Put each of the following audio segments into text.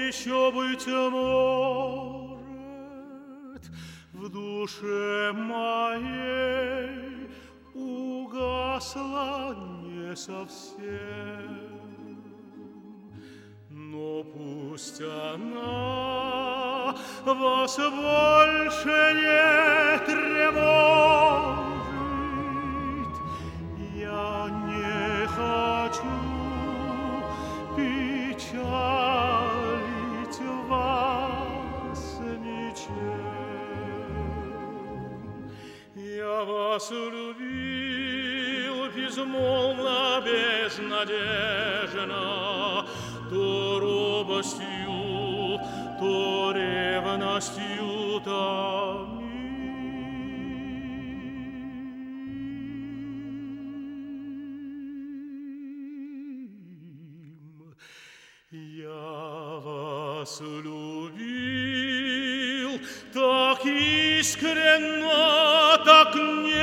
еще, быть может, в душе моей угасла не совсем. Но пусть она вас больше не тревожит, я не хочу печалить вас ничем. Я вас любил безмолвно, безнадежно, то робостью, то ревностью томим. Я вас любил так искренно, так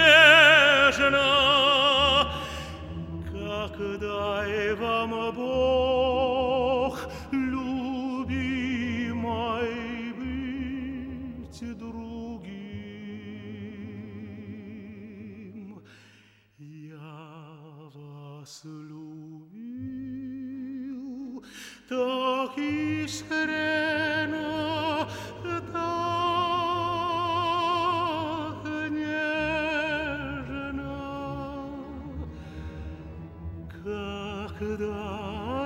нежно, как дай вам Бог, любимой, быть другим. Я вас любил так искренно, так нежно, как дай